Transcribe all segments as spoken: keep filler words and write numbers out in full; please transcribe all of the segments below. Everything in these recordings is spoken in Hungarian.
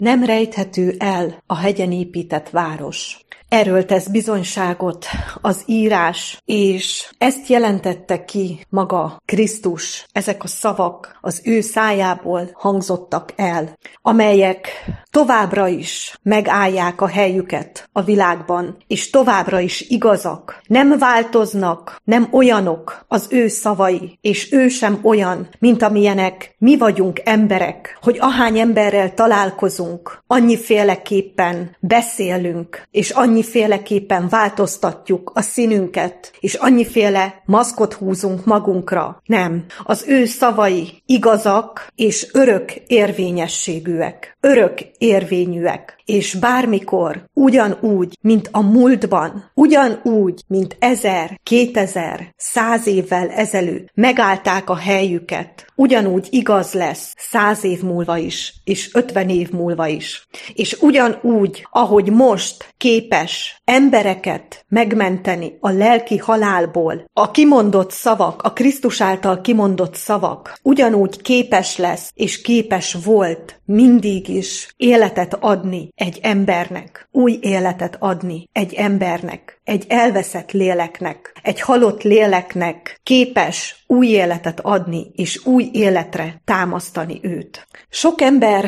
Nem rejthető el a hegyen épített város. Erről tesz bizonyságot az írás, és ezt jelentette ki maga Krisztus. Ezek a szavak az ő szájából hangzottak el, amelyek továbbra is megállják a helyüket a világban, és továbbra is igazak. Nem változnak, nem olyanok az ő szavai, és ő sem olyan, mint amilyenek mi vagyunk emberek, hogy ahány emberrel találkozunk, annyiféleképpen beszélünk, és annyiféleképpen változtatjuk a színünket, és annyiféle maszkot húzunk magunkra. Nem. Az ő szavai igazak, és örök érvényességűek. Örök érvényűek. És bármikor ugyanúgy, mint a múltban, ugyanúgy, mint ezer, kétezer, száz évvel ezelőtt megállták a helyüket, ugyanúgy igaz lesz száz év múlva is, és ötven év múlva is. És ugyanúgy, ahogy most képes embereket megmenteni a lelki halálból, a kimondott szavak, a Krisztus által kimondott szavak, ugyanúgy képes lesz, és képes volt mindig is életet adni egy embernek, új életet adni egy embernek, egy elveszett léleknek, egy halott léleknek képes új életet adni, és új életre támasztani őt. Sok ember,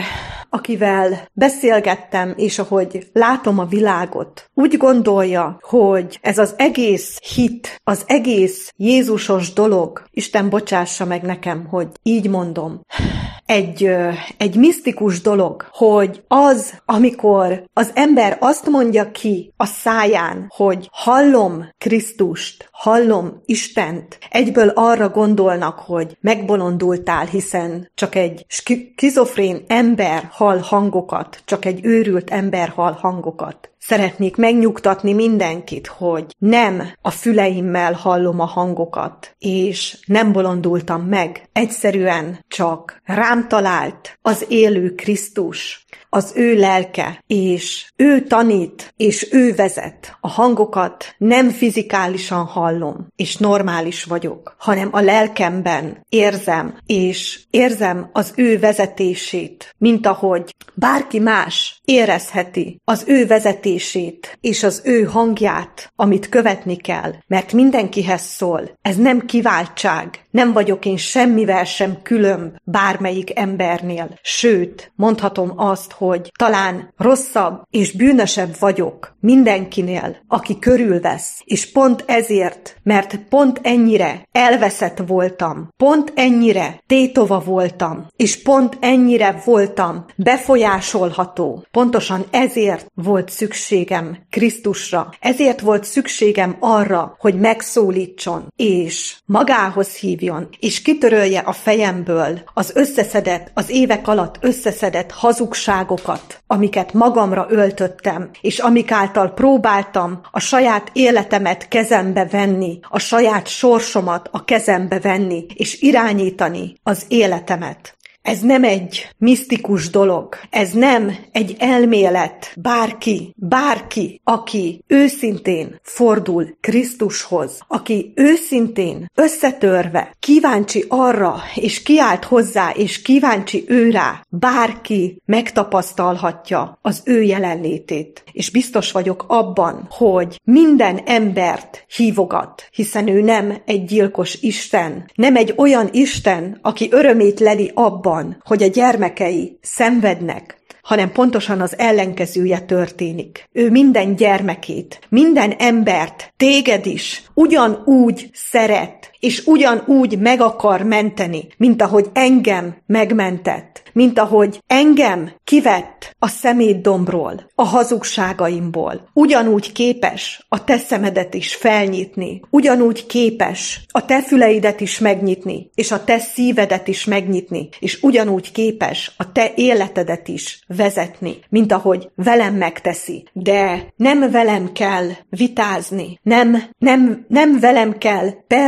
akivel beszélgettem, és ahogy látom a világot, úgy gondolja, hogy ez az egész hit, az egész Jézusos dolog, Isten bocsássa meg nekem, hogy így mondom, egy, egy misztikus dolog, hogy az, amikor az ember azt mondja ki a száján, hogy hallom Krisztust, hallom Istent, egyből arra gondolnak, hogy megbolondultál, hiszen csak egy skizofrén ember hall hangokat, csak egy őrült ember hall hangokat. Szeretnék megnyugtatni mindenkit, hogy nem a füleimmel hallom a hangokat, és nem bolondultam meg. Egyszerűen csak rám talált az élő Krisztus, az ő lelke, és ő tanít, és ő vezet. A hangokat nem fizikálisan hallom, és normális vagyok, hanem a lelkemben érzem, és érzem az ő vezetését, mint ahogy bárki más érezheti az ő vezetését, és az ő hangját, amit követni kell, mert mindenkihez szól. Ez nem kiváltság, nem vagyok én semmivel sem különb bármelyik embernél, sőt, mondhatom azt, hogy talán rosszabb és bűnösebb vagyok mindenkinél, aki körülvesz, és pont ezért, mert pont ennyire elveszett voltam, pont ennyire tétova voltam, és pont ennyire voltam befolyásolható, pontosan ezért volt szükségem Krisztusra, ezért volt szükségem arra, hogy megszólítson, és magához hívjon, és kitörölje a fejemből az összeszedett, az évek alatt összeszedett hazugságokat, amiket magamra öltöttem, és amik által próbáltam a saját életemet kezembe venni, a saját sorsomat a kezembe venni, és irányítani az életemet. Ez nem egy misztikus dolog, ez nem egy elmélet. Bárki, bárki, aki őszintén fordul Krisztushoz, aki őszintén összetörve, kíváncsi arra, és kiált hozzá, és kíváncsi ő rá, bárki megtapasztalhatja az ő jelenlétét. És biztos vagyok abban, hogy minden embert hívogat, hiszen ő nem egy gyilkos Isten, nem egy olyan Isten, aki örömét leli abban, hogy a gyermekei szenvednek, hanem pontosan az ellenkezője történik. Ő minden gyermekét, minden embert, téged is ugyanúgy szeret, és ugyanúgy meg akar menteni, mint ahogy engem megmentett, mint ahogy engem kivett a szemétdombról, a hazugságaimból. Ugyanúgy képes a te szemedet is felnyitni, ugyanúgy képes a te füleidet is megnyitni, és a te szívedet is megnyitni, és ugyanúgy képes a te életedet is vezetni, mint ahogy velem megteszi. De nem velem kell vitázni, nem, nem, nem velem kell perbe szállni,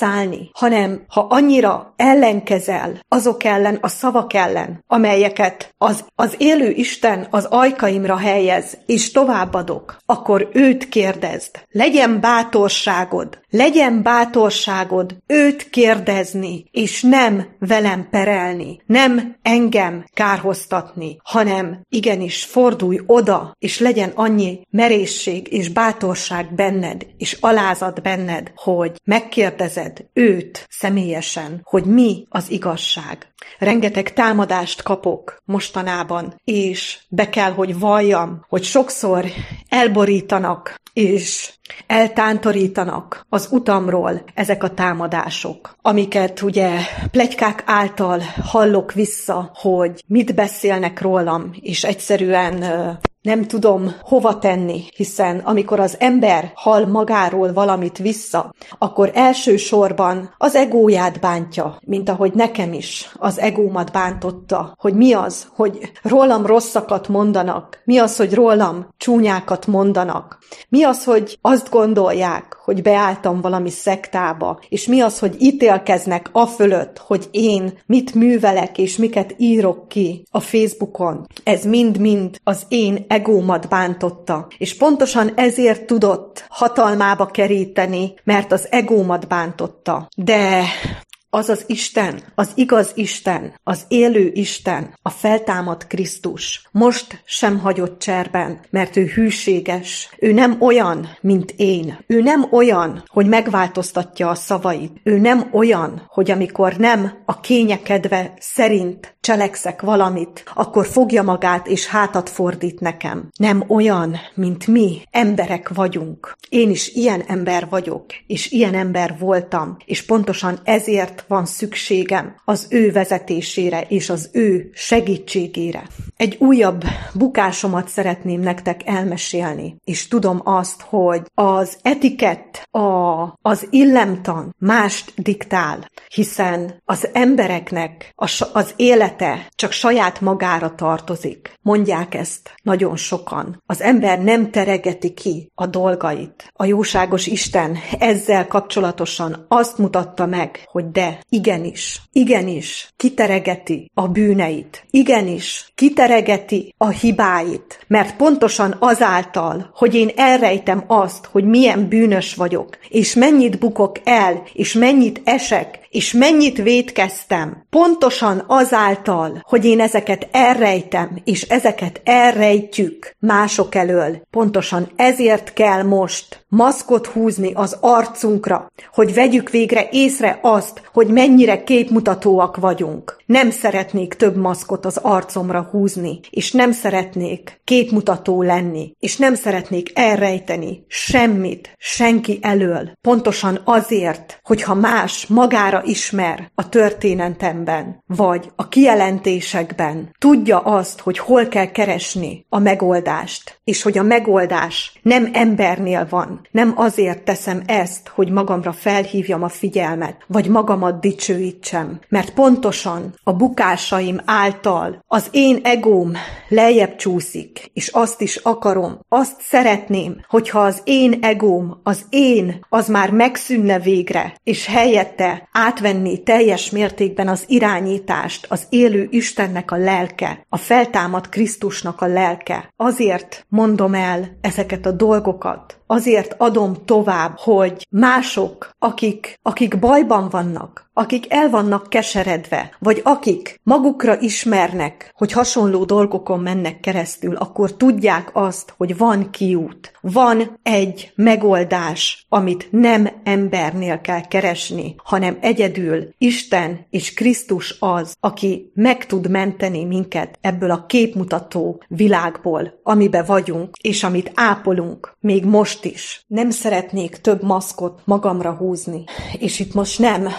szállni, hanem ha annyira ellenkezel azok ellen, a szavak ellen, amelyeket az, az élő Isten az ajkaimra helyez, és továbbadok, akkor őt kérdezd. Legyen bátorságod, legyen bátorságod őt kérdezni, és nem velem perelni, nem engem kárhoztatni, hanem igenis fordulj oda, és legyen annyi merészség és bátorság benned, és alázat benned, hogy megkérdezed őt személyesen, hogy mi az igazság. Rengeteg támadást kapok mostanában, és be kell, hogy valljam, hogy sokszor elborítanak, és eltántorítanak az utamról ezek a támadások, amiket ugye pletykák által hallok vissza, hogy mit beszélnek rólam, és egyszerűen nem tudom hova tenni, hiszen amikor az ember hall magáról valamit vissza, akkor elsősorban az egóját bántja, mint ahogy nekem is az egómat bántotta, hogy mi az, hogy rólam rosszakat mondanak, mi az, hogy rólam csúnyákat mondanak, mi az, hogy azt gondolják, hogy beálltam valami szektába, és mi az, hogy ítélkeznek afölött, hogy én mit művelek, és miket írok ki a Facebookon. Ez mind-mind az én egómat bántotta, és pontosan ezért tudott hatalmába keríteni, mert az egómat bántotta. De az az Isten, az igaz Isten, az élő Isten, a feltámadt Krisztus most sem hagyott cserben, mert ő hűséges. Ő nem olyan, mint én. Ő nem olyan, hogy megváltoztatja a szavait. Ő nem olyan, hogy amikor nem a kényekedve szerint cselekszek valamit, akkor fogja magát és hátat fordít nekem. Nem olyan, mint mi, emberek vagyunk. Én is ilyen ember vagyok, és ilyen ember voltam, és pontosan ezért van szükségem az ő vezetésére és az ő segítségére. Egy újabb bukásomat szeretném nektek elmesélni, és tudom azt, hogy az etikett, a, az illemtan mást diktál, hiszen az embereknek a, az élete csak saját magára tartozik. Mondják ezt nagyon sokan. Az ember nem teregeti ki a dolgait. A jóságos Isten ezzel kapcsolatosan azt mutatta meg, hogy de, igenis, igenis, kiteregeti a bűneit, igenis, kiteregeti a hibáit, mert pontosan azáltal, hogy én elrejtem azt, hogy milyen bűnös vagyok, és mennyit bukok el, és mennyit esek, és mennyit vétkeztem, pontosan azáltal, hogy én ezeket elrejtem, és ezeket elrejtjük mások elől, pontosan ezért kell most maszkot húzni az arcunkra, hogy vegyük végre észre azt, hogy mennyire képmutatóak vagyunk. Nem szeretnék több maszkot az arcomra húzni, és nem szeretnék képmutató lenni, és nem szeretnék elrejteni semmit senki elől. Pontosan azért, hogyha más magára ismer a történetemben, vagy a kijelentésekben, tudja azt, hogy hol kell keresni a megoldást, és hogy a megoldás nem embernél van. Nem azért teszem ezt, hogy magamra felhívjam a figyelmet, vagy magamat dicsőítsem, mert pontosan a bukásaim által az én egóm lejjebb csúszik, és azt is akarom, azt szeretném, hogyha az én egóm, az én, az már megszűnne végre, és helyette átvenni teljes mértékben az irányítást, az élő Istennek a lelke, a feltámadt Krisztusnak a lelke. Azért mondom el ezeket a dolgokat, azért adom tovább, hogy mások, akik, akik bajban vannak, akik el vannak keseredve, vagy akik magukra ismernek, hogy hasonló dolgokon mennek keresztül, akkor tudják azt, hogy van kiút, van egy megoldás, amit nem embernél kell keresni, hanem egyedül Isten és Krisztus az, aki meg tud menteni minket ebből a képmutató világból, amiben vagyunk, és amit ápolunk, még most is. Nem szeretnék több maszkot magamra húzni, és itt most nem a fizikai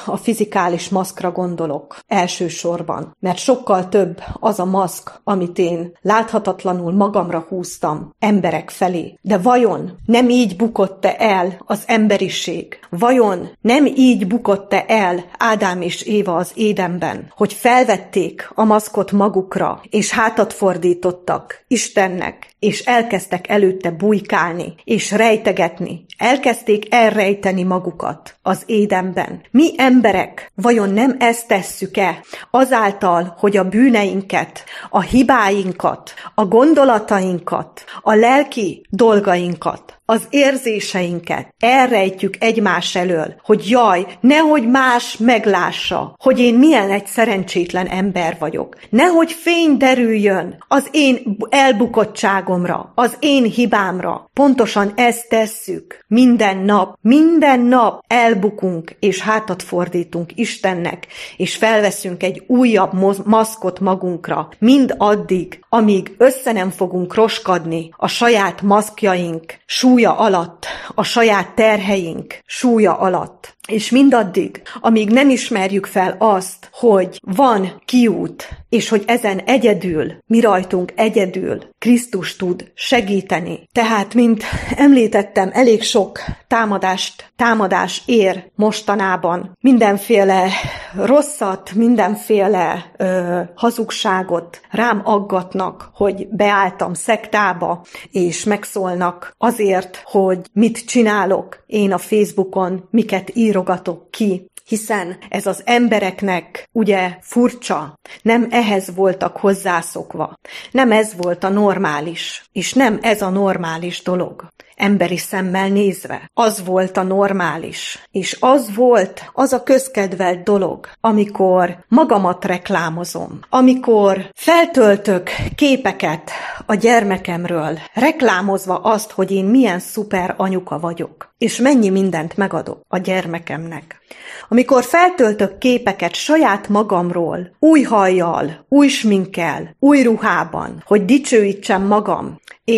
fizikális maszkra gondolok elsősorban, mert sokkal több az a maszk, amit én láthatatlanul magamra húztam emberek felé. De vajon nem így bukott-e el az emberiség? Vajon nem így bukott-e el Ádám és Éva az Édenben, hogy felvették a maszkot magukra, és hátat fordítottak Istennek, és elkezdtek előtte bujkálni, és rejtegetni. Elkezdték elrejteni magukat az Édenben. Mi emberek vajon nem ezt tesszük-e azáltal, hogy a bűneinket, a hibáinkat, a gondolatainkat, a lelki dolgainkat, az érzéseinket elrejtjük egymás elől, hogy jaj, nehogy más meglássa, hogy én milyen egy szerencsétlen ember vagyok. Nehogy fény derüljön az én elbukottságomra, az én hibámra. Pontosan ezt tesszük. Minden nap, minden nap elbukunk, és hátat fordítunk Istennek, és felveszünk egy újabb maszkot magunkra, mind addig, amíg össze nem fogunk roskadni a saját maszkjaink súlya alatt, a saját terheink súlya alatt. És mindaddig, amíg nem ismerjük fel azt, hogy van kiút, és hogy ezen egyedül, mi rajtunk egyedül Krisztus tud segíteni. Tehát, mint említettem, elég sok támadást, támadás ér mostanában. Mindenféle rosszat, mindenféle ö, hazugságot rám aggatnak, hogy beálltam szektába, és megszólnak azért, hogy mit csinálok én a Facebookon, miket írogatok ki. Hiszen ez az embereknek ugye furcsa, nem ehhez voltak hozzászokva, nem ez volt a normális, és nem ez a normális dolog. Emberi szemmel nézve. Az volt a normális. És az volt az a közkedvelt dolog, amikor magamat reklámozom, amikor feltöltök képeket a gyermekemről, reklámozva azt, hogy én milyen szuper anyuka vagyok, és mennyi mindent megadok a gyermekemnek. Amikor feltöltök képeket saját magamról, új hajjal, új sminkkel, új ruhában, hogy dicsőítsem magam,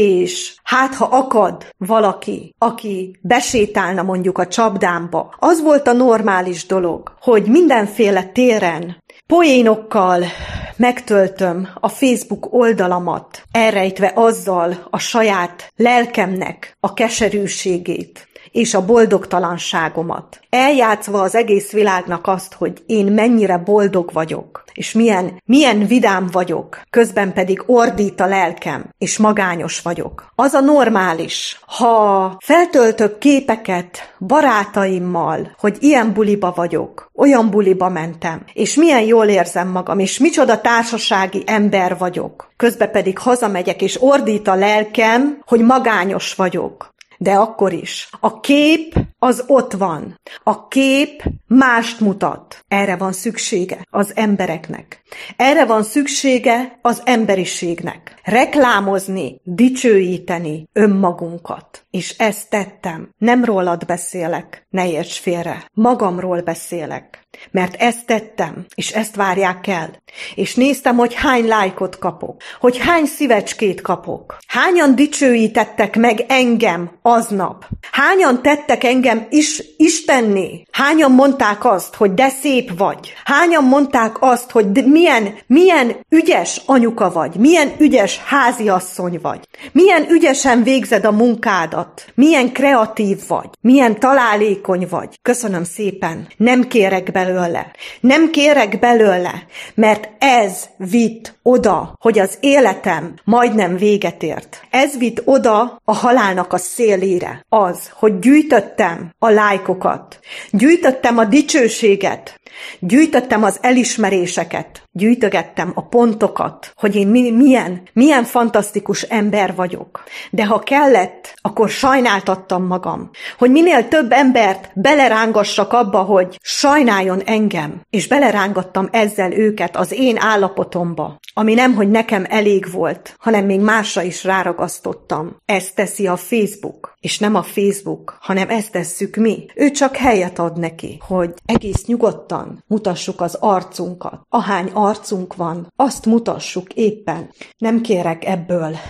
és hát ha akad valaki, aki besétálna mondjuk a csapdámba, az volt a normális dolog, hogy mindenféle téren poénokkal megtöltöm a Facebook oldalamat, elrejtve azzal a saját lelkemnek a keserűségét és a boldogtalanságomat. Eljátszva az egész világnak azt, hogy én mennyire boldog vagyok, és milyen, milyen vidám vagyok, közben pedig ordít a lelkem, és magányos vagyok. Az a normális. Ha feltöltök képeket barátaimmal, hogy ilyen buliba vagyok, olyan buliba mentem, és milyen jól érzem magam, és micsoda társasági ember vagyok, közben pedig hazamegyek, és ordít a lelkem, hogy magányos vagyok. De akkor is. A kép az ott van. A kép mást mutat. Erre van szüksége az embereknek. Erre van szüksége az emberiségnek. Reklámozni, dicsőíteni önmagunkat. És ezt tettem. Nem rólad beszélek, ne érts félre. Magamról beszélek. Mert ezt tettem, és ezt várják el. És néztem, hogy hány lájkot kapok, hogy hány szívecskét kapok. Hányan dicsőítettek meg engem aznap? Hányan tettek engem is Istenné? Hányan mondták azt, hogy de szép vagy? Hányan mondták azt, hogy de milyen, milyen ügyes anyuka vagy? Milyen ügyes háziasszony vagy? Milyen ügyesen végzed a munkádat? Milyen kreatív vagy? Milyen találékony vagy? Köszönöm szépen. Nem kérek belőle. Nem kérek belőle, mert ez vitt oda, hogy az életem majdnem véget ért. Ez vitt oda a halálnak a szélére. Az, hogy gyűjtöttem a lájkokat, gyűjtöttem a dicsőséget, gyűjtöttem az elismeréseket, gyűjtögettem a pontokat, hogy én milyen, milyen fantasztikus ember vagyok. De ha kellett, akkor sajnáltattam magam, hogy minél több embert belerángassak abba, hogy sajnáljon engem, és belerángattam ezzel őket az én állapotomba, ami nem, hogy nekem elég volt, hanem még másra is ráragasztottam. Ezt teszi a Facebook, és nem a Facebook, hanem ezt tesszük mi. Ő csak helyet ad neki, hogy egész nyugodtan mutassuk az arcunkat. Ahány arcunk van, azt mutassuk éppen. Nem kérek ebből tovább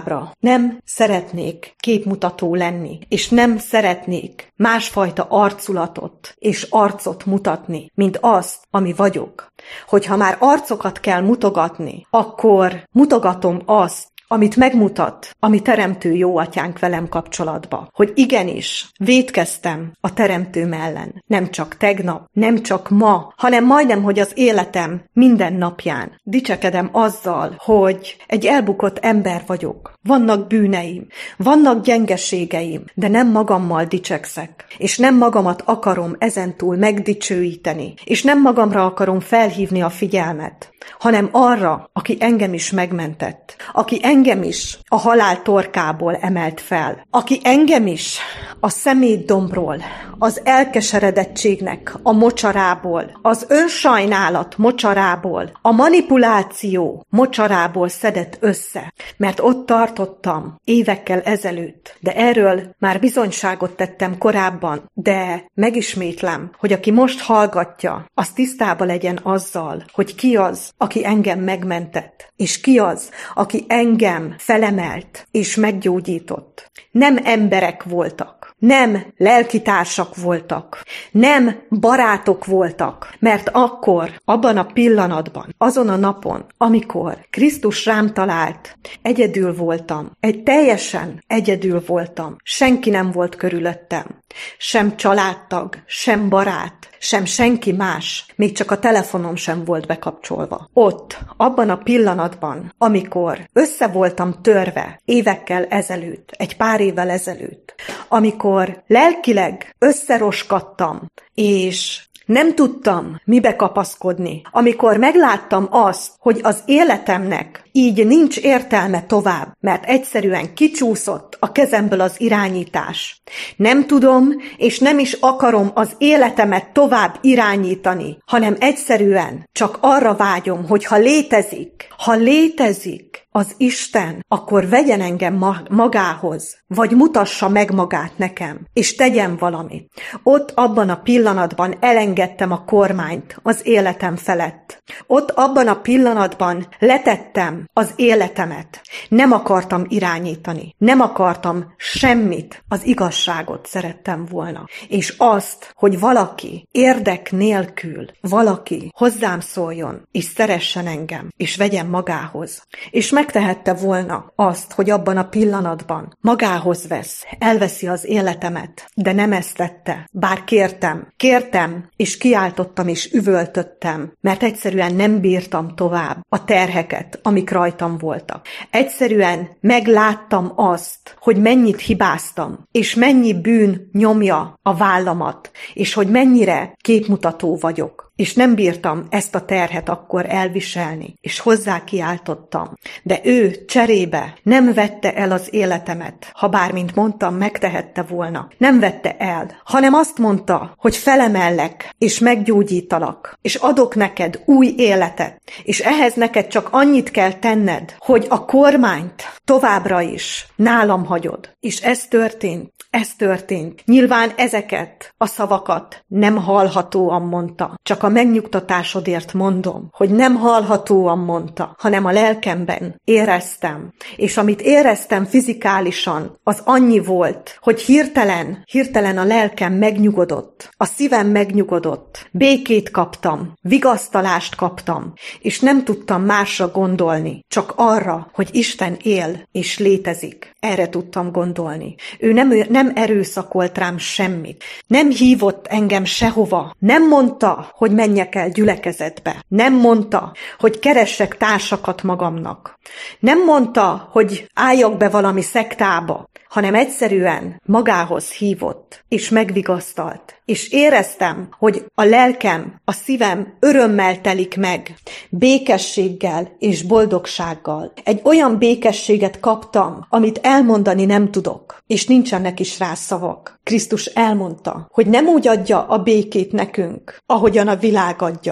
továbbra nem szeretnék képmutató lenni, és nem szeretnék másfajta arculatot és arcot mutatni, mint azt, ami vagyok. Hogyha már arcokat kell mutogatni, akkor mutogatom azt, amit megmutat a mi teremtő jó atyánk velem kapcsolatba, hogy igenis vétkeztem a teremtőm ellen. Nem csak tegnap, nem csak ma, hanem majdnem, hogy az életem minden napján. Dicsekedem azzal, hogy egy elbukott ember vagyok. Vannak bűneim, vannak gyengeségeim, de nem magammal dicsekszek, és nem magamat akarom ezentúl megdicsőíteni, és nem magamra akarom felhívni a figyelmet, hanem arra, aki engem is megmentett, aki engem is a halál torkából emelt fel, aki engem is a szemétdombról, az elkeseredettségnek a mocsarából, az önsajnálat mocsarából, a manipuláció mocsarából szedett össze, mert ott tartottam évekkel ezelőtt, de erről már bizonyságot tettem korábban, de megismétlem, hogy aki most hallgatja, az tisztában legyen azzal, hogy ki az, aki engem megmentett, és ki az, aki engem felemelt és meggyógyított. Nem emberek voltak, nem lelkitársak voltak, nem barátok voltak, mert akkor, abban a pillanatban, azon a napon, amikor Krisztus rám talált, egyedül voltam, egy teljesen egyedül voltam, senki nem volt körülöttem, sem családtag, sem barát, sem senki más, még csak a telefonom sem volt bekapcsolva. Ott, abban a pillanatban, amikor össze voltam törve évekkel ezelőtt, egy pár évvel ezelőtt, amikor lelkileg összeroskadtam, és nem tudtam mibe kapaszkodni, amikor megláttam azt, hogy az életemnek így nincs értelme tovább, mert egyszerűen kicsúszott a kezemből az irányítás. Nem tudom, és nem is akarom az életemet tovább irányítani, hanem egyszerűen csak arra vágyom, hogy ha létezik, ha létezik az Isten, akkor vegyen engem magához, vagy mutassa meg magát nekem, és tegyen valamit. Ott abban a pillanatban elengedtem a kormányt az életem felett. Ott abban a pillanatban letettem az életemet. Nem akartam irányítani, nem akartam semmit, az igazságot szerettem volna. És azt, hogy valaki érdek nélkül, valaki hozzám szóljon, és szeressen engem, és vegyen magához. És megtehette volna azt, hogy abban a pillanatban magához vesz, elveszi az életemet, de nem ezt tette. Bár kértem, kértem, és kiáltottam, és üvöltöttem, mert egyszerűen nem bírtam tovább a terheket, amik rajtam voltak. Egyszerűen megláttam azt, hogy mennyit hibáztam, és mennyi bűn nyomja a vállamat, és hogy mennyire képmutató vagyok. És nem bírtam ezt a terhet akkor elviselni, és hozzá kiáltottam. De ő cserébe nem vette el az életemet, ha bár, mint mondtam, megtehette volna. Nem vette el, hanem azt mondta, hogy felemellek, és meggyógyítalak, és adok neked új életet, és ehhez neked csak annyit kell tenned, hogy a kormányt továbbra is nálam hagyod. És ez történt. Ez történt. Nyilván ezeket a szavakat nem hallhatóan mondta. Csak a megnyugtatásodért mondom, hogy nem hallhatóan mondta, hanem a lelkemben éreztem. És amit éreztem fizikálisan, az annyi volt, hogy hirtelen, hirtelen a lelkem megnyugodott. A szívem megnyugodott. Békét kaptam, vigasztalást kaptam, és nem tudtam másra gondolni, csak arra, hogy Isten él és létezik. Erre tudtam gondolni. Ő nem, nem erőszakolt rám semmit. Nem hívott engem sehova. Nem mondta, hogy menjek el gyülekezetbe. Nem mondta, hogy keressek társakat magamnak. Nem mondta, hogy álljak be valami szektába, hanem egyszerűen magához hívott, és megvigasztalt. És éreztem, hogy a lelkem, a szívem örömmel telik meg, békességgel és boldogsággal. Egy olyan békességet kaptam, amit elmondani nem tudok, és nincsenek is rá szavak. Krisztus elmondta, hogy nem úgy adja a békét nekünk, ahogyan a világ adja.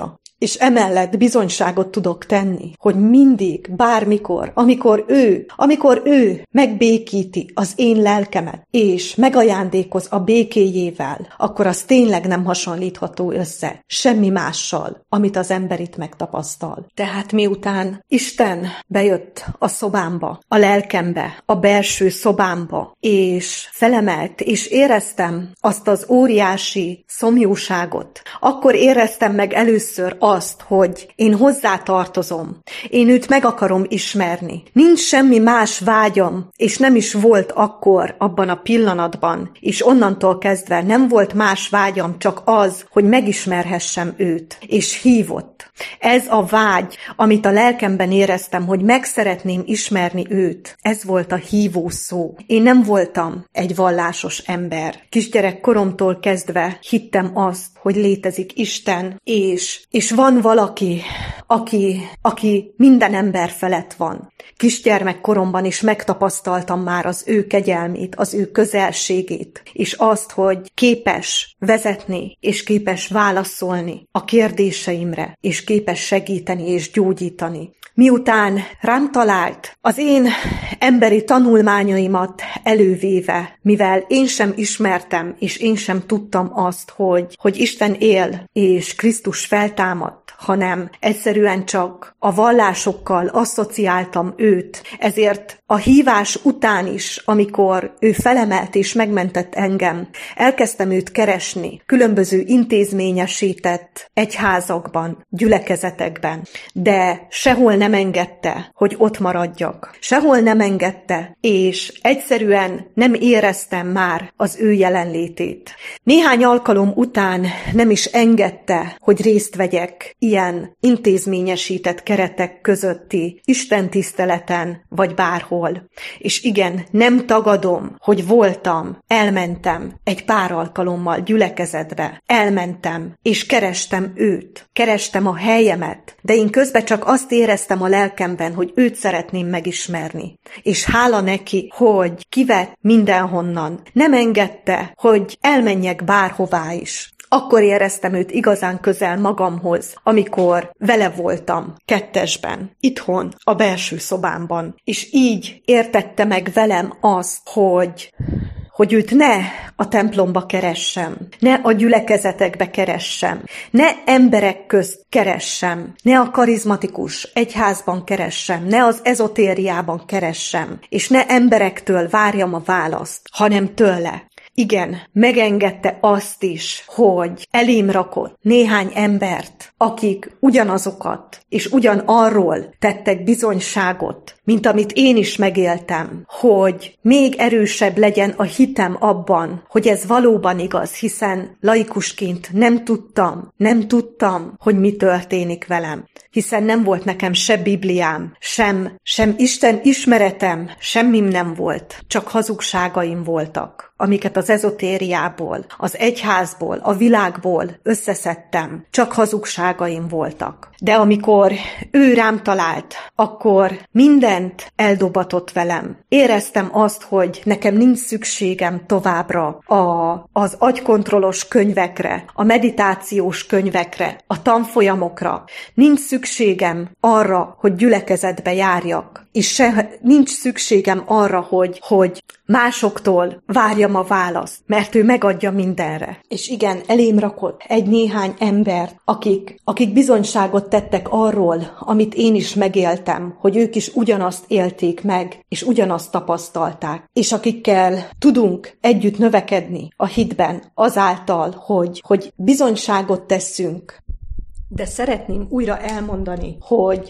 és emellett bizonyságot tudok tenni, hogy mindig, bármikor, amikor ő, amikor ő megbékíti az én lelkemet, és megajándékoz a békéjével, akkor az tényleg nem hasonlítható össze semmi mással, amit az ember itt megtapasztal. Tehát miután Isten bejött a szobámba, a lelkembe, a belső szobámba, és felemelt, és éreztem azt az óriási szomjúságot, akkor éreztem meg először azt, hogy én hozzá tartozom, én őt meg akarom ismerni. Nincs semmi más vágyam, és nem is volt akkor abban a pillanatban, és onnantól kezdve nem volt más vágyam, csak az, hogy megismerhessem őt, és hívott. Ez a vágy, amit a lelkemben éreztem, hogy meg szeretném ismerni őt, ez volt a hívó szó. Én nem voltam egy vallásos ember. Kisgyerek koromtól kezdve hittem azt, hogy létezik Isten, és, és van valaki, aki, aki minden ember felett van. Kisgyermek koromban is megtapasztaltam már az ő kegyelmét, az ő közelségét, és azt, hogy képes vezetni, és képes válaszolni a kérdéseimre, és képes segíteni és gyógyítani. Miután rám talált, az én emberi tanulmányaimat elővéve, mivel én sem ismertem, és én sem tudtam azt, hogy, hogy Isten él, és Krisztus feltámadt, hanem egyszerűen csak a vallásokkal asszociáltam őt, ezért a hívás után is, amikor ő felemelt és megmentett engem, elkezdtem őt keresni különböző intézményesített egyházakban, gyülekezetekben, de sehol nem engedte, hogy ott maradjak. Sehol nem engedte, és egyszerűen nem éreztem már az ő jelenlétét. Néhány alkalom után nem is engedte, hogy részt vegyek ilyen intézményesített keretek közötti istentiszteleten, vagy bárhol. És igen, nem tagadom, hogy voltam, elmentem egy pár alkalommal gyülekezetbe, elmentem, és kerestem őt, kerestem a helyemet, de én közben csak azt éreztem a lelkemben, hogy őt szeretném megismerni. És hála neki, hogy kivett mindenhonnan, nem engedte, hogy elmenjek bárhová is. Akkor éreztem őt igazán közel magamhoz, amikor vele voltam kettesben, itthon, a belső szobámban. És így értette meg velem azt, hogy... hogy őt ne a templomba keressem, ne a gyülekezetekbe keressem, ne emberek közt keressem, ne a karizmatikus egyházban keressem, ne az ezotériában keressem, és ne emberektől várjam a választ, hanem tőle. Igen, megengedte azt is, hogy elém rakott néhány embert, akik ugyanazokat és ugyanarról tettek bizonyságot, mint amit én is megéltem, hogy még erősebb legyen a hitem abban, hogy ez valóban igaz, hiszen laikusként nem tudtam, nem tudtam, hogy mi történik velem, hiszen nem volt nekem se Bibliám, sem, sem Isten ismeretem, semmim nem volt, csak hazugságaim voltak, amiket az ezotériából, az egyházból, a világból összeszedtem, csak hazugságaim voltak. De amikor ő rám talált, akkor mindent eldobatott velem. Éreztem azt, hogy nekem nincs szükségem továbbra a, az agykontrollos könyvekre, a meditációs könyvekre, a tanfolyamokra. Nincs szükségem arra, hogy gyülekezetbe járjak, és se, nincs szükségem arra, hogy, hogy másoktól várjam a választ, mert ő megadja mindenre. És igen, elém rakott egy néhány embert, akik, akik bizonyságot tettek arról, amit én is megéltem, hogy ők is ugyanazt élték meg, és ugyanazt tapasztalták, és akikkel tudunk együtt növekedni a hitben, azáltal, hogy, hogy bizonyságot tesszünk. De szeretném újra elmondani, hogy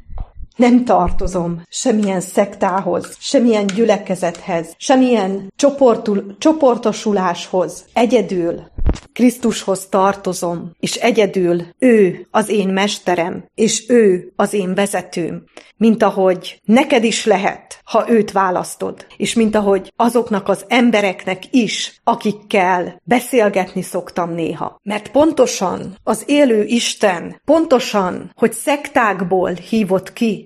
nem tartozom semmilyen szektához, semmilyen gyülekezethez, semmilyen csoportul, csoportosuláshoz. Egyedül Krisztushoz tartozom, és egyedül ő az én mesterem, és ő az én vezetőm, mint ahogy neked is lehet, ha őt választod, és mint ahogy azoknak az embereknek is, akikkel beszélgetni szoktam néha. Mert pontosan az élő Isten, pontosan, hogy szektákból hívott ki,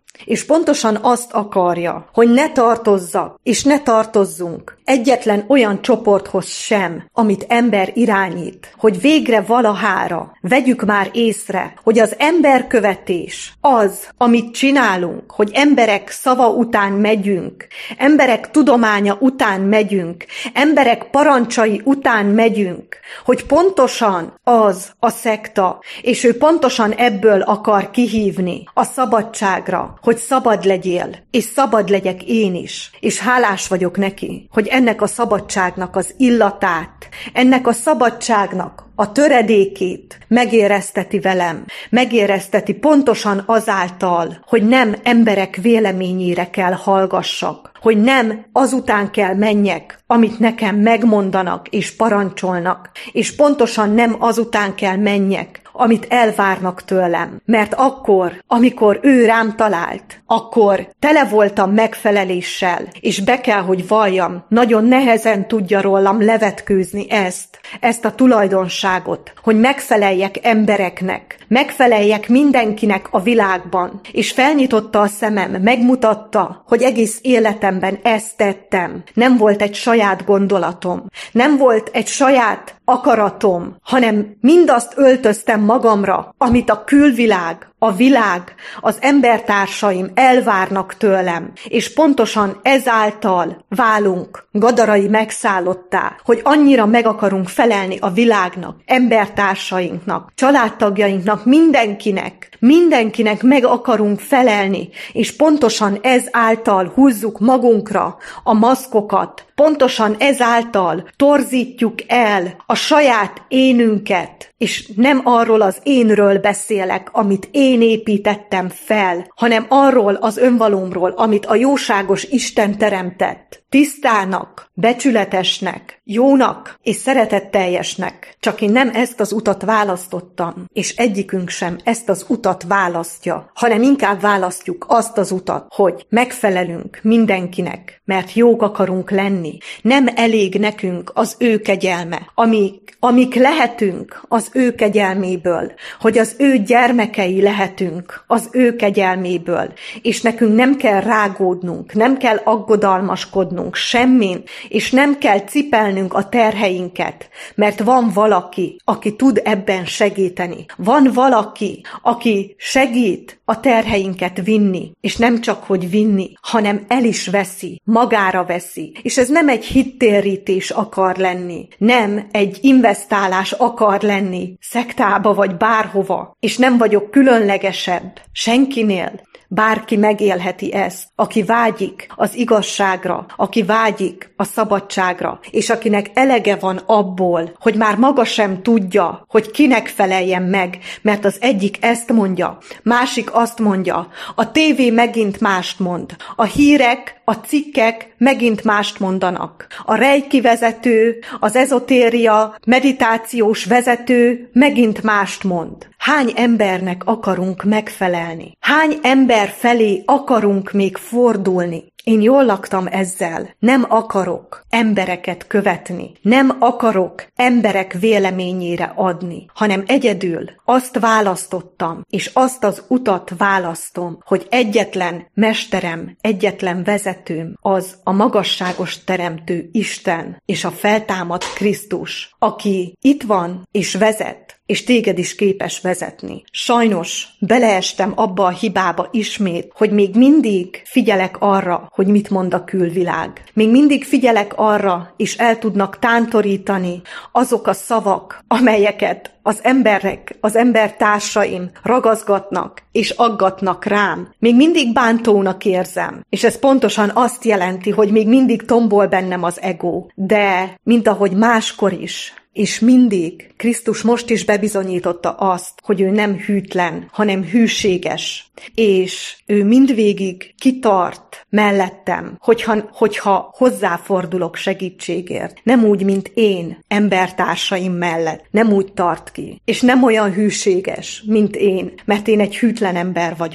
És pontosan azt akarja, hogy ne tartozzak, és ne tartozzunk egyetlen olyan csoporthoz sem, amit ember irányít, hogy végre valahára vegyük már észre, hogy az emberkövetés az, amit csinálunk, hogy emberek szava után megyünk, emberek tudománya után megyünk, emberek parancsai után megyünk, hogy pontosan az a szekta, és ő pontosan ebből akar kihívni a szabadságra, hogy szabad legyél, és szabad legyek én is, és hálás vagyok neki, hogy ennek a szabadságnak az illatát, ennek a szabadságnak a töredékét megérezteti velem, megérezteti pontosan azáltal, hogy nem emberek véleményére kell hallgassak, hogy nem azután kell menjek, amit nekem megmondanak és parancsolnak, és pontosan nem azután kell menjek, amit elvárnak tőlem. Mert akkor, amikor ő rám talált, akkor tele voltam megfeleléssel, és be kell, hogy valljam, nagyon nehezen tudja rólam levetkőzni ezt, ezt a tulajdonságot, hogy megfeleljek embereknek, megfeleljek mindenkinek a világban, és felnyitotta a szemem, megmutatta, hogy egész életemben ezt tettem. Nem volt egy saját gondolatom, nem volt egy saját akaratom, hanem mindazt öltöztem magamra, amit a külvilág, a világ, az embertársaim elvárnak tőlem, és pontosan ezáltal válunk gadarai megszállottá, hogy annyira meg akarunk felelni a világnak, embertársainknak, családtagjainknak, mindenkinek, mindenkinek meg akarunk felelni, és pontosan ezáltal húzzuk magunkra a maszkokat, pontosan ezáltal torzítjuk el a saját énünket, és nem arról az énről beszélek, amit én építettem fel, hanem arról az önvalómról, amit a jóságos Isten teremtett. Tisztának, becsületesnek, jónak és szeretetteljesnek. Csak én nem ezt az utat választottam, és egyikünk sem ezt az utat választja, hanem inkább választjuk azt az utat, hogy megfelelünk mindenkinek, mert jók akarunk lenni. Nem elég nekünk az ő kegyelme, amik, amik lehetünk az ő kegyelméből, hogy az ő gyermekei lehetünk az ő kegyelméből, és nekünk nem kell rágódnunk, nem kell aggodalmaskodnunk semmin, és nem kell cipelnünk a terheinket, mert van valaki, aki tud ebben segíteni. Van valaki, aki segít a terheinket vinni, és nem csak, hogy vinni, hanem el is veszi, magára veszi. És ez nem egy hittérítés akar lenni, nem egy investálás akar lenni szektába vagy bárhova, és nem vagyok különlegesebb senkinél. Bárki megélheti ezt, aki vágyik az igazságra, aki vágyik a szabadságra, és akinek elege van abból, hogy már maga sem tudja, hogy kinek feleljen meg, mert az egyik ezt mondja, másik azt mondja, a tévé megint mást mond, a hírek, a cikkek megint mást mondanak, a reiki vezető, az ezotéria, meditációs vezető megint mást mond. Hány embernek akarunk megfelelni? Hány ember felé akarunk még fordulni? Én jól laktam ezzel. Nem akarok embereket követni. Nem akarok emberek véleményére adni, hanem egyedül azt választottam, és azt az utat választom, hogy egyetlen mesterem, egyetlen vezetőm az a magasságos teremtő Isten és a feltámadt Krisztus, aki itt van és vezet, és téged is képes vezetni. Sajnos beleestem abba a hibába ismét, hogy még mindig figyelek arra, hogy mit mond a külvilág. Még mindig figyelek arra, és el tudnak tántorítani azok a szavak, amelyeket az emberek, az embertársaim ragaszgatnak és aggatnak rám. Még mindig bántónak érzem, és ez pontosan azt jelenti, hogy még mindig tombol bennem az ego. De, mint ahogy máskor is, és mindig Krisztus most is bebizonyította azt, hogy ő nem hűtlen, hanem hűséges, és ő mindvégig kitart mellettem, hogyha, hogyha hozzáfordulok segítségért. Nem úgy, mint én, embertársaim mellett, nem úgy tart ki, és nem olyan hűséges, mint én, mert én egy hűtlen ember vagyok.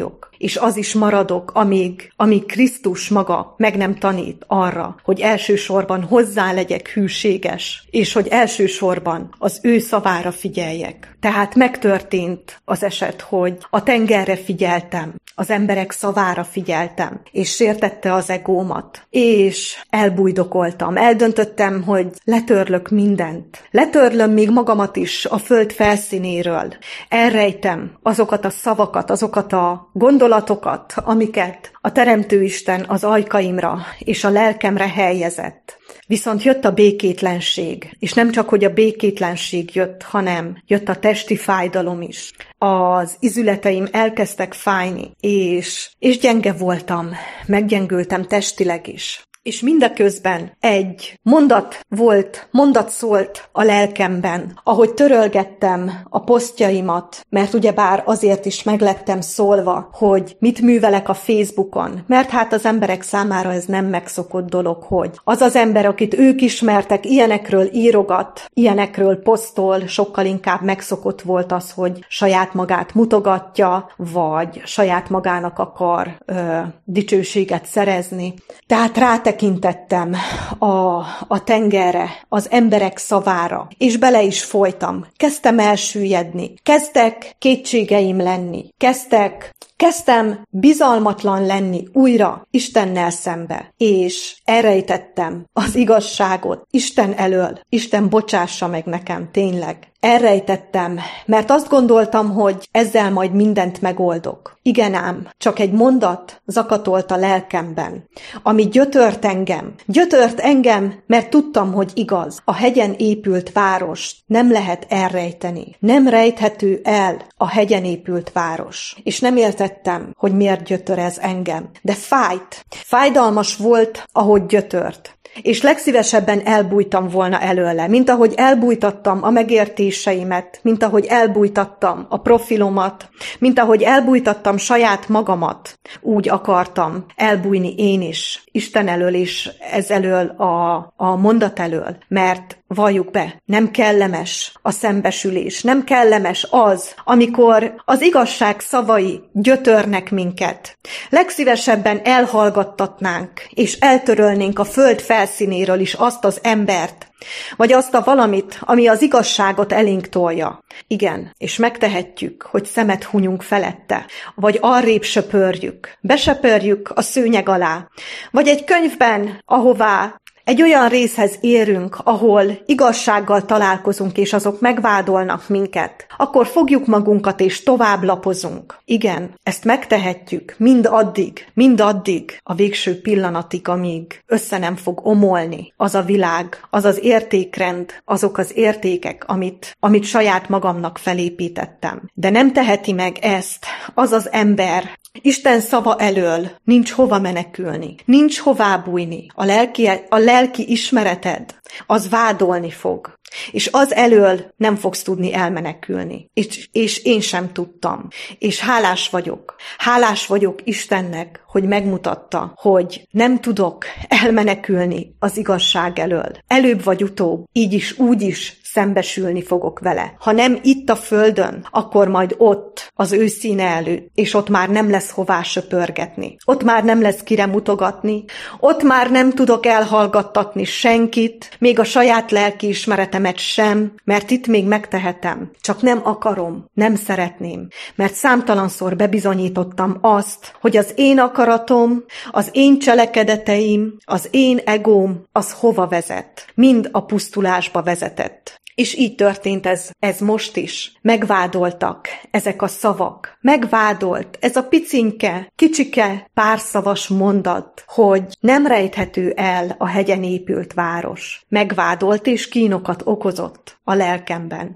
és az is maradok, amíg, amíg Krisztus maga meg nem tanít arra, hogy elsősorban hozzá legyek hűséges, és hogy elsősorban az ő szavára figyeljek. Tehát megtörtént az eset, hogy a tengerre figyeltem, az emberek szavára figyeltem, és sértette az egómat, és elbújdokoltam, eldöntöttem, hogy letörlök mindent. Letörlöm még magamat is a föld felszínéről. Elrejtem azokat a szavakat, azokat a gondolatokat, amiket a Teremtőisten az ajkaimra és a lelkemre helyezett. Viszont jött a békétlenség, és nem csak, hogy a békétlenség jött, hanem jött a testi fájdalom is. Az izületeim elkezdtek fájni, és, és gyenge voltam, meggyengültem testileg is. És mindeközben egy mondat volt, mondat szólt a lelkemben, ahogy törölgettem a posztjaimat, mert ugyebár azért is meglettem szólva, hogy mit művelek a Facebookon, mert hát az emberek számára ez nem megszokott dolog, hogy az az ember, akit ők ismertek, ilyenekről írogat, ilyenekről posztol, sokkal inkább megszokott volt az, hogy saját magát mutogatja, vagy saját magának akar ö, dicsőséget szerezni. Tehát rátek tekintettem a, a tengerre, az emberek szavára, és bele is folytam. Kezdtem elsüllyedni, kezdtek kétségeim lenni, kezdtek Kezdtem bizalmatlan lenni újra Istennel szembe, és elrejtettem az igazságot Isten elől. Isten bocsássa meg nekem, tényleg. Elrejtettem, mert azt gondoltam, hogy ezzel majd mindent megoldok. Igen ám, csak egy mondat zakatolt a lelkemben, ami gyötört engem. Gyötört engem, mert tudtam, hogy igaz. A hegyen épült várost nem lehet elrejteni. Nem rejthető el a hegyen épült város. És nem értettem, hogy miért gyötör ez engem. De fájt. Fájdalmas volt, ahogy gyötört. És legszívesebben elbújtam volna előle, mint ahogy elbújtattam a megértéseimet, mint ahogy elbújtattam a profilomat, mint ahogy elbújtattam saját magamat. Úgy akartam elbújni én is, Isten elől és ez elől a, a mondat elől, mert valljuk be, nem kellemes a szembesülés, nem kellemes az, amikor az igazság szavai gyötörnek minket. Legszívesebben elhallgattatnánk, és eltörölnénk a föld felszínéről is azt az embert, vagy azt a valamit, ami az igazságot elénk tolja. Igen, és megtehetjük, hogy szemet hunyunk felette, vagy arrébb söpörjük, besöpörjük a szőnyeg alá, vagy egy könyvben, ahová egy olyan részhez érünk, ahol igazsággal találkozunk, és azok megvádolnak minket, akkor fogjuk magunkat, és tovább lapozunk. Igen, ezt megtehetjük mind addig, mind addig a végső pillanatig, amíg össze nem fog omolni az a világ, az az értékrend, azok az értékek, amit, amit saját magamnak felépítettem. De nem teheti meg ezt az az ember, Isten szava elől nincs hova menekülni, nincs hová bújni. A lelki, a lelki ismereted, az vádolni fog. És az elől nem fogsz tudni elmenekülni. És, és én sem tudtam. És hálás vagyok. Hálás vagyok Istennek, hogy megmutatta, hogy nem tudok elmenekülni az igazság elől. Előbb vagy utóbb, így is, úgy is szembesülni fogok vele. Ha nem itt a földön, akkor majd ott, az ő színe előtt, és ott már nem lesz hová söpörgetni. Ott már nem lesz kire mutogatni, ott már nem tudok elhallgattatni senkit, még a saját lelkiismeretemet sem, mert itt még megtehetem. Csak nem akarom, nem szeretném, mert számtalanszor bebizonyítottam azt, hogy az én akaratom, az én cselekedeteim, az én egóm, az hova vezet. Mind a pusztulásba vezetett. És így történt ez, ez most is. Megvádoltak ezek a szavak. Megvádolt ez a picinke, kicsike, párszavas mondat, hogy nem rejthető el a hegyen épült város. Megvádolt és kínokat okozott a lelkemben.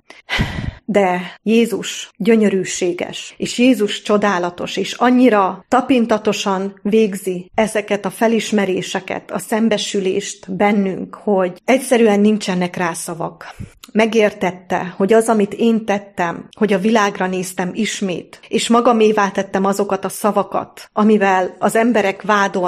De Jézus gyönyörűséges, és Jézus csodálatos, és annyira tapintatosan végzi ezeket a felismeréseket, a szembesülést bennünk, hogy egyszerűen nincsenek rá szavak. Megértette, hogy az, amit én tettem, hogy a világra néztem ismét, és magamévá tettem azokat a szavakat, amivel az emberek vádolnak,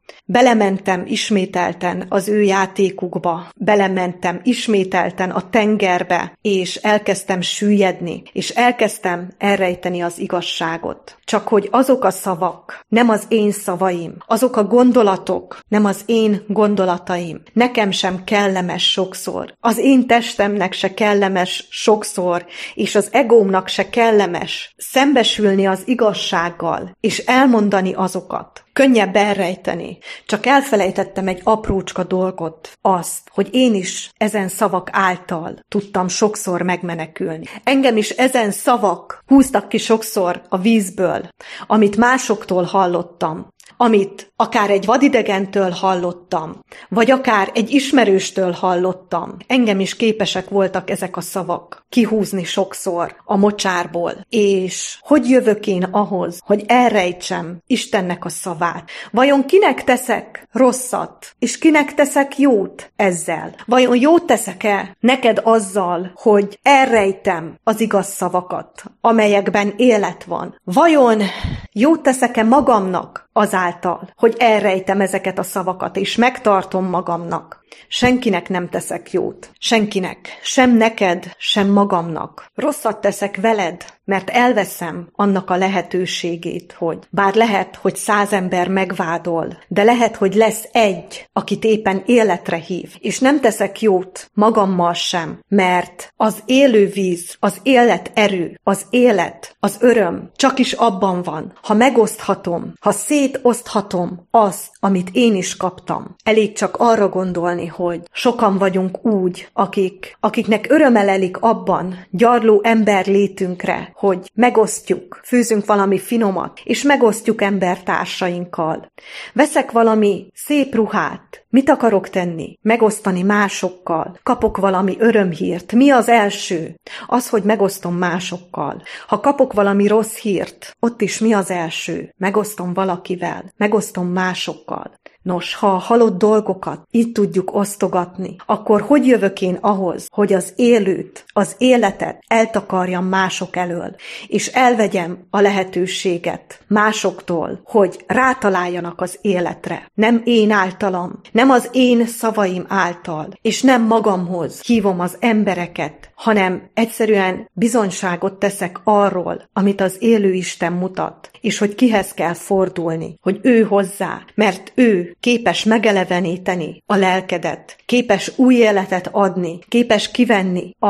Belementem ismételten az ő játékukba, belementem ismételten a tengerbe, és elkezdtem süllyedni, és elkezdtem elrejteni az igazságot. Csak hogy azok a szavak nem az én szavaim, azok a gondolatok nem az én gondolataim. Nekem sem kellemes sokszor, az én testemnek se kellemes sokszor, és az egómnak se kellemes szembesülni az igazsággal, és elmondani azokat. Könnyebb elrejteni. Csak elfelejtettem egy aprócska dolgot, azt, hogy én is ezen szavak által tudtam sokszor megmenekülni. Engem is ezen szavak húztak ki sokszor a vízből, amit másoktól hallottam, amit akár egy vadidegentől hallottam, vagy akár egy ismerőstől hallottam. Engem is képesek voltak ezek a szavak kihúzni sokszor a mocsárból. És hogy jövök én ahhoz, hogy elrejtsem Istennek a szavát? Vajon kinek teszek rosszat, és kinek teszek jót ezzel? Vajon jót teszek-e neked azzal, hogy elrejtem az igaz szavakat, amelyekben élet van? Vajon jót teszek-e magamnak azáltal, hogy elrejtem ezeket a szavakat, és megtartom magamnak? Senkinek nem teszek jót. Senkinek. Sem neked, sem magamnak. Rosszat teszek veled, mert elveszem annak a lehetőségét, hogy bár lehet, hogy száz ember megvádol, de lehet, hogy lesz egy, akit éppen életre hív. És nem teszek jót magammal sem, mert az élő víz, az élet erő, az élet, az öröm csak is abban van, ha megoszthatom, ha szétoszthatom azt, amit én is kaptam. Elég csak arra gondolni, hogy sokan vagyunk úgy, akik, akiknek öröme lelik abban, gyarló ember létünkre, hogy megosztjuk, főzünk valami finomat, és megosztjuk embertársainkkal. Veszek valami szép ruhát, mit akarok tenni? Megosztani másokkal. Kapok valami örömhírt. Mi az első? Az, hogy megosztom másokkal. Ha kapok valami rossz hírt, ott is mi az első? Megosztom valakivel, megosztom másokkal. Nos, ha a halott dolgokat így tudjuk osztogatni, akkor hogy jövök én ahhoz, hogy az élőt, az életet eltakarjam mások elől, és elvegyem a lehetőséget másoktól, hogy rátaláljanak az életre. Nem én általam, nem az én szavaim által, és nem magamhoz hívom az embereket, hanem egyszerűen bizonyságot teszek arról, amit az élő Isten mutat, és hogy kihez kell fordulni, hogy ő hozzá, mert ő képes megeleveníteni a lelkedet, képes új életet adni, képes kivenni a,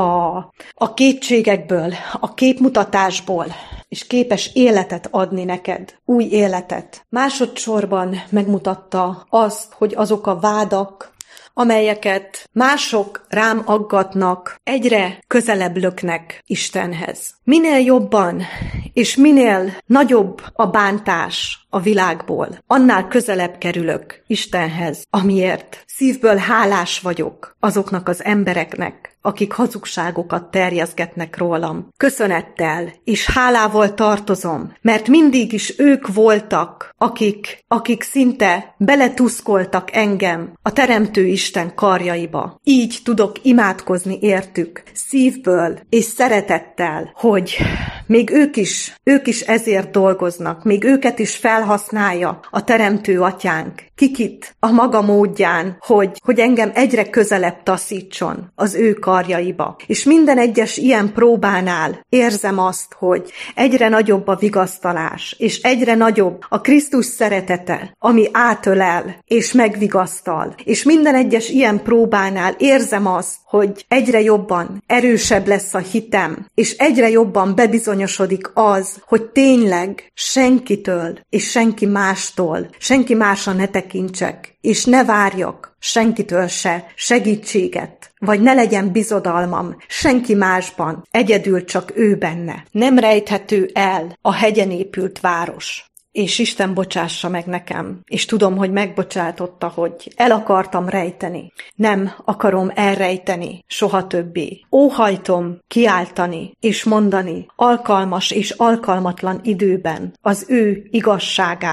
a kétségekből, a képmutatásból, és képes életet adni neked, új életet. Másodszorban megmutatta azt, hogy azok a vádak, amelyeket mások rám aggatnak, egyre közelebb löknek Istenhez. Minél jobban és minél nagyobb a bántás a világból, annál közelebb kerülök Istenhez, amiért szívből hálás vagyok azoknak az embereknek, akik hazugságokat terjeszgetnek rólam. Köszönettel és hálával tartozom, mert mindig is ők voltak, akik, akik szinte beletuszkoltak engem a Teremtő Isten karjaiba. Így tudok imádkozni értük, szívből és szeretettel, hogy még ők is, ők is ezért dolgoznak, még őket is felhasználja a Teremtő Atyánk, kikit a maga módján, hogy, hogy engem egyre közelebb taszítson az ő karjaiba. És minden egyes ilyen próbánál érzem azt, hogy egyre nagyobb a vigasztalás, és egyre nagyobb a Krisztus szeretete, ami átölel és megvigasztal. És minden egyes ilyen próbánál érzem azt, hogy egyre jobban erősebb lesz a hitem, és egyre jobban bebizonyosodik az, hogy tényleg senkitől és senki mástól, senki másra ne tekintsek, és ne várjak senkitől se segítséget, vagy ne legyen bizodalmam senki másban, egyedül csak ő benne. Nem rejthető el a hegyen épült város. És Isten bocsássa meg nekem, és tudom, hogy megbocsátotta, hogy el akartam rejteni. Nem akarom elrejteni soha többé. Óhajtom kiáltani és mondani alkalmas és alkalmatlan időben az ő igazságát,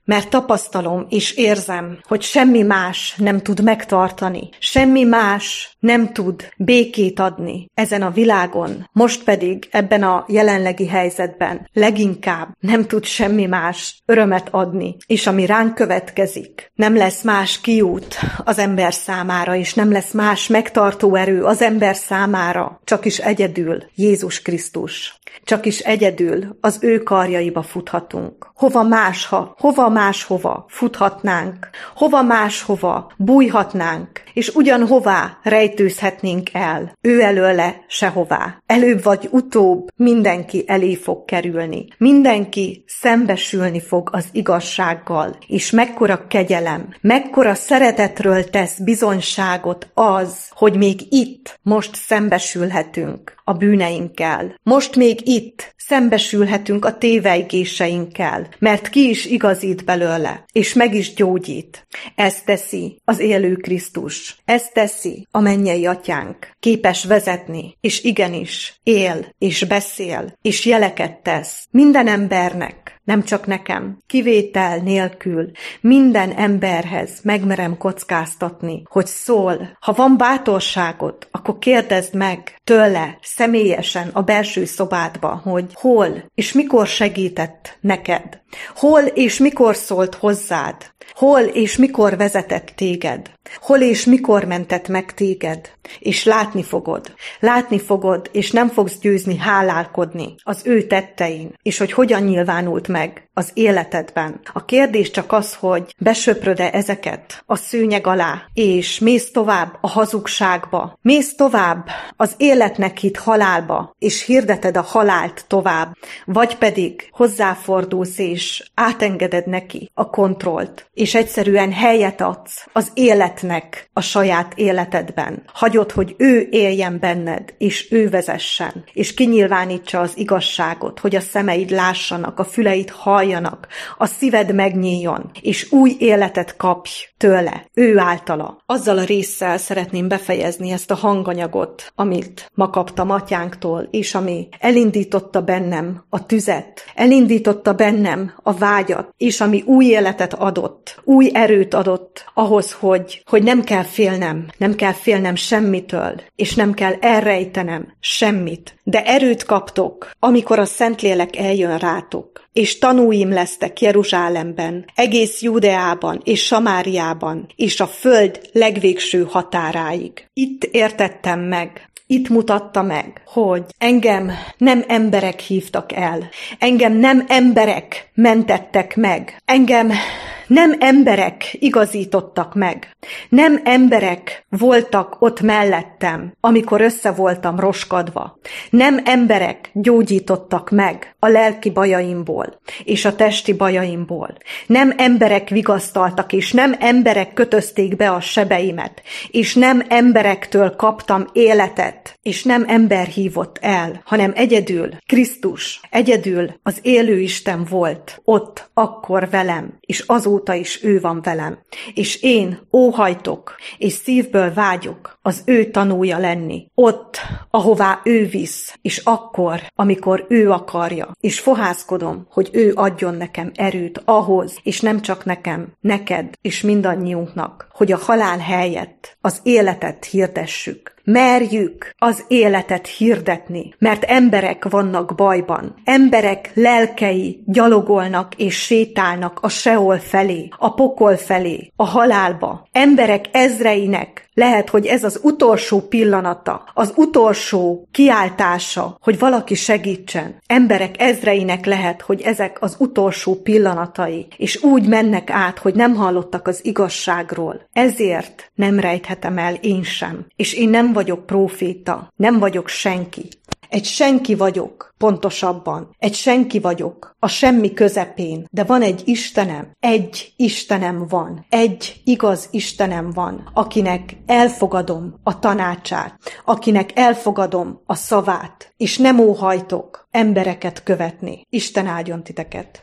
mert tapasztalom és érzem, hogy semmi más nem tud megtartani, semmi más nem tud békét adni ezen a világon, most pedig ebben a jelenlegi helyzetben leginkább nem tud semmi más örömet adni, és ami ránk következik, nem lesz más kiút az ember számára, és nem lesz más megtartó erő az ember számára, csak is egyedül Jézus Krisztus. Csak is egyedül az ő karjaiba futhatunk. Hova másha, hova máshova futhatnánk, hova máshova bújhatnánk, és ugyanhová rejtőzhetnénk el. Ő előle sehová. Előbb vagy utóbb mindenki elé fog kerülni. Mindenki szembesülni fog az igazsággal, és mekkora kegyelem, mekkora szeretetről tesz bizonyságot az, hogy még itt most szembesülhetünk a bűneinkkel. Most még itt szembesülhetünk a tévejgéseinkkel, mert ki is igazít belőle, és meg is gyógyít. Ezt teszi az élő Krisztus. Ezt teszi a mennyei atyánk. Képes vezetni, és igenis él, és beszél, és jeleket tesz minden embernek. Nem csak nekem, kivétel nélkül minden emberhez megmerem kockáztatni, hogy szól. Ha van bátorságod, akkor kérdezd meg tőle személyesen a belső szobádba, hogy hol és mikor segített neked, hol és mikor szólt hozzád, hol és mikor vezetett téged, hol és mikor mentett meg téged, és látni fogod, látni fogod, és nem fogsz győzni hálálkodni az ő tettein, és hogy hogyan nyilvánult meg az életedben. A kérdés csak az, hogy besöpröd-e ezeket a szőnyeg alá, és mész tovább a hazugságba, mész tovább az életnek hitt halálba, és hirdeted a halált tovább, vagy pedig hozzáfordulsz, és átengeded neki a kontrollt, és egyszerűen helyet adsz az életnek a saját életedben. Hagyod, hogy ő éljen benned, és ő vezessen, és kinyilvánítsa az igazságot, hogy a szemeid lássanak, a füleid halljanak, a szíved megnyíljon, és új életet kapj tőle, ő általa. Azzal a résszel szeretném befejezni ezt a hanganyagot, amit ma kaptam atyánktól, és ami elindította bennem a tüzet, elindította bennem a vágyat, és ami új életet adott, új erőt adott ahhoz, hogy, hogy nem kell félnem, nem kell félnem semmitől, és nem kell elrejtenem semmit. De erőt kaptok, amikor a Szentlélek eljön rátok, és tanúim lesztek Jeruzsálemben, egész Judeában és Samáriában, és a föld legvégső határáig. Itt értettem meg, itt mutatta meg, hogy engem nem emberek hívtak el, engem nem emberek mentettek meg, engem nem emberek igazítottak meg, nem emberek voltak ott mellettem, amikor össze voltam roskadva, nem emberek gyógyítottak meg a lelki bajaimból és a testi bajaimból, nem emberek vigasztaltak, és nem emberek kötözték be a sebeimet, és nem emberektől kaptam életet, és nem ember hívott el, hanem egyedül Krisztus, egyedül az élő Isten volt ott akkor velem, és azóta is ő van velem. És én óhajtok, és szívből vágyok az ő tanúja lenni, ott, ahová ő visz, és akkor, amikor ő akarja, és fohászkodom, hogy ő adjon nekem erőt ahhoz, és nem csak nekem, neked, és mindannyiunknak, hogy a halál helyett az életet hirdessük. Merjük az életet hirdetni, mert emberek vannak bajban. Emberek lelkei gyalogolnak és sétálnak a Seol felé, a pokol felé, a halálba. Emberek ezreinek lehet, hogy ez az utolsó pillanata, az utolsó kiáltása, hogy valaki segítsen. Emberek ezreinek lehet, hogy ezek az utolsó pillanatai, és úgy mennek át, hogy nem hallottak az igazságról. Ezért nem rejthetem el én sem, és én nem vagyok próféta, nem vagyok senki. Egy senki vagyok, pontosabban, egy senki vagyok, a semmi közepén, de van egy Istenem, egy Istenem van, egy igaz Istenem van, akinek elfogadom a tanácsát, akinek elfogadom a szavát, és nem óhajtok embereket követni. Isten áldjon titeket!